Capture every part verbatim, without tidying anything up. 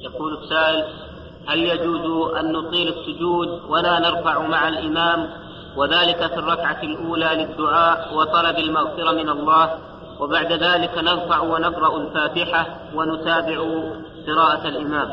يقول السائل: هل يجوز أن نطيل السجود ولا نرفع مع الإمام، وذلك في الركعة الأولى للدعاء وطلب المغفرة من الله، وبعد ذلك نرفع ونقرأ الفاتحة ونتابع قراءة الإمام؟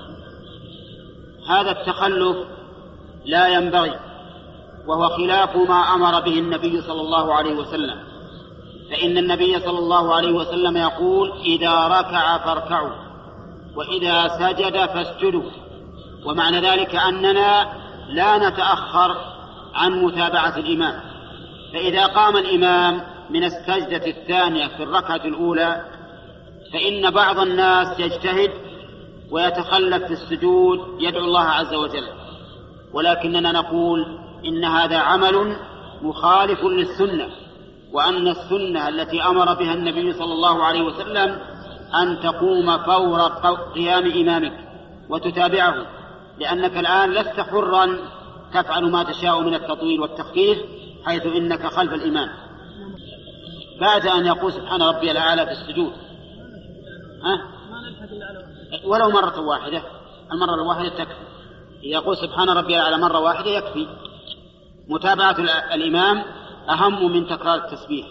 هذا التخلف لا ينبغي، وهو خلاف ما أمر به النبي صلى الله عليه وسلم، فإن النبي صلى الله عليه وسلم يقول: إذا ركع فاركعوا وإذا سجد فاسجدوا. ومعنى ذلك أننا لا نتأخر عن متابعة الإمام، فإذا قام الإمام من السجدة الثانية في الركعة الأولى فإن بعض الناس يجتهد ويتخلف في السجود يدعو الله عز وجل، ولكننا نقول إن هذا عمل مخالف للسنة، وأن السنة التي أمر بها النبي صلى الله عليه وسلم أن تقوم فور قيام إمامك وتتابعه، لأنك الآن لست حرا تفعل ما تشاء من التطويل والتخفيف حيث إنك خلف الإمام. بعد أن يقول سبحان ربي الأعلى في السجود ها؟ ولو مرة واحدة، المرة الواحدة تكفي. يقول سبحان ربي الأعلى مرة واحدة يكفي. متابعة الإمام أهم من تكرار التسبيح.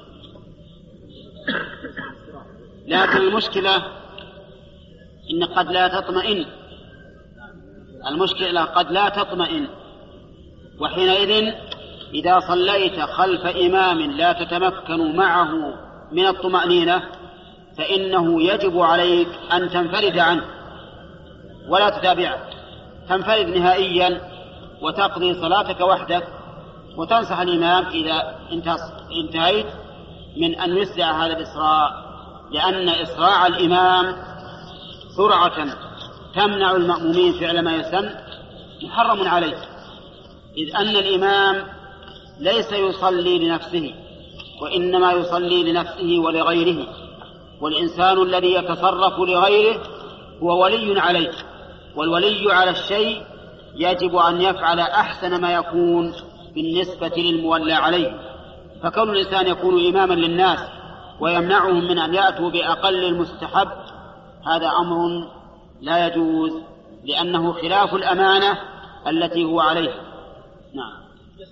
لكن المشكلة إن قد لا تطمئن، المشكلة قد لا تطمئن، وحينئذ إذا صليت خلف إمام لا تتمكن معه من الطمأنينة فإنه يجب عليك أن تنفرد عنه ولا تتابعه، تنفرد نهائيا وتقضي صلاتك وحدك وتنصح الإمام إذا انتهيت من أن يسرع هذا الإسراع، لأن إسراع الإمام سرعة تمنع المأمومين فعل ما يسن محرم عليه، إذ أن الإمام ليس يصلي لنفسه وإنما يصلي لنفسه ولغيره، والإنسان الذي يتصرف لغيره هو ولي عليه، والولي على الشيء يجب أن يفعل أحسن ما يكون بالنسبة للمولى عليه. فكون الإنسان يكون إماما للناس ويمنعهم من أن يأتوا بأقل المستحب هذا أمر لا يجوز، لأنه خلاف الأمانة التي هو عليها. نعم.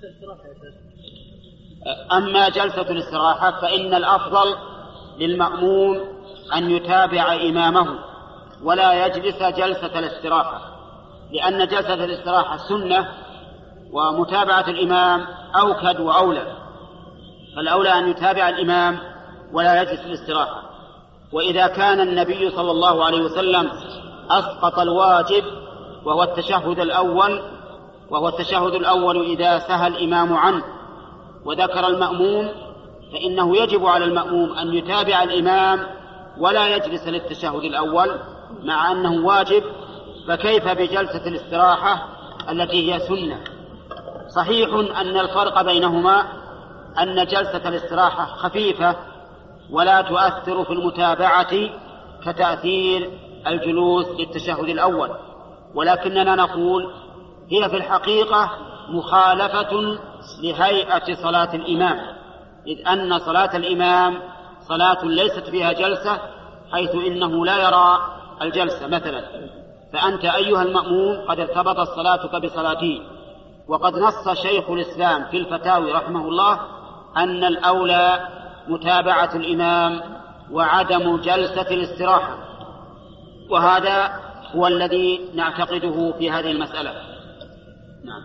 أما جلسة الاستراحة فإن الأفضل للمأموم أن يتابع إمامه ولا يجلس جلسة الاستراحة، لأن جلسة الاستراحة سنة ومتابعة الإمام أوكد وأولى، فالأولى أن يتابع الإمام ولا يجلس الاستراحة. وإذا كان النبي صلى الله عليه وسلم أسقط الواجب وهو التشهد الأول وهو التشهد الأول إذا سهى الإمام عنه وذكر المأموم فإنه يجب على المأموم أن يتابع الإمام ولا يجلس للتشهد الأول مع أنه واجب، فكيف بجلسة الاستراحة التي هي سنة؟ صحيح أن الفرق بينهما أن جلسة الاستراحة خفيفة ولا تؤثر في المتابعة كتأثير الجلوس للتشهد الأول، ولكننا نقول هي في الحقيقة مخالفة لهيئة صلاة الإمام، إذ أن صلاة الإمام صلاة ليست فيها جلسة، حيث إنه لا يرى الجلسة مثلا، فأنت أيها المأموم قد ارتبطت صلاتك بصلاته. وقد نص شيخ الإسلام في الفتاوي رحمه الله أن الأولى متابعة الإمام وعدم جلسة الاستراحة، وهذا هو الذي نعتقده في هذه المسألة. نعم.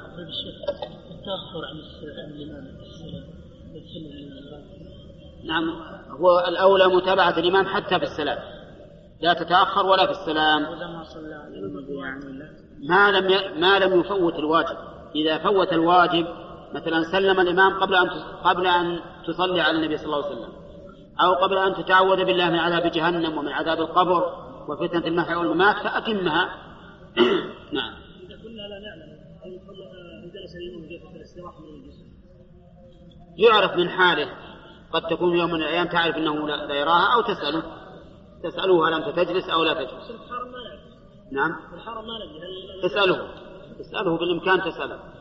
نعم، هو الأولى متابعة الإمام حتى في السلام، لا تتأخر ولا في السلام ما لم ي... ما لم يفوت الواجب. إذا فوت الواجب مثلا سلم الإمام قبل أن قبل أن تصلي على النبي صلى الله عليه وسلم، أو قبل أن تتعوذ بالله من عذاب جهنم ومن عذاب القبر وفتنة المحيا والممات فأتمها. نعم. إذا كنا لا نعلم هل جلس الإمام جلسة الاستراحة من الجسم يعرف من حاله، قد تكون يوم من الأيام تعرف أنه لا يراها أو تسأله تسأله هل أنت تجلس أو لا تجلس. الحرم ما نعرف. نعم. الحرم ما نعرف. تسأله تسأله بالإمكان تسأله.